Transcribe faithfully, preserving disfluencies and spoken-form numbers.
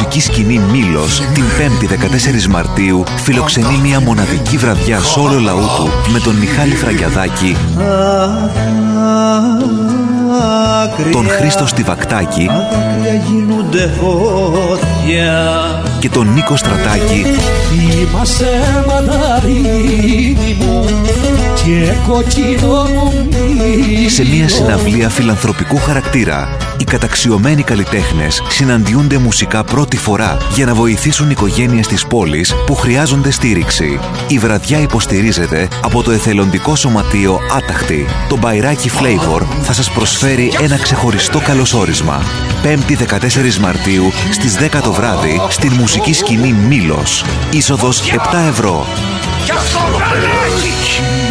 μουσική σκηνή Μήλος την πέμπτη δεκατέσσερις Μαρτίου φιλοξενεί μια μοναδική βραδιά σόλο λαού του με τον Μιχάλη Φραγκιαδάκη, τον Χρήστο Στιβακτάκη και τον Νίκο Στρατάκη Είμαστε μανταρίνι μου και κοκκινό μου. Σε μια συναυλία φιλανθρωπικού χαρακτήρα. Οι καταξιωμένοι καλλιτέχνες συναντιούνται μουσικά πρώτη φορά για να βοηθήσουν οικογένειες της πόλης που χρειάζονται στήριξη. Η βραδιά υποστηρίζεται από το εθελοντικό σωματείο Άταχτη. Το μπαϊράκι Flavor θα σας προσφέρει ένα ξεχωριστό καλωσόρισμα. πέμπτη δεκατέσσερις Μαρτίου στις δέκα το βράδυ στην μουσική σκηνή Μήλος. Είσοδος επτά ευρώ.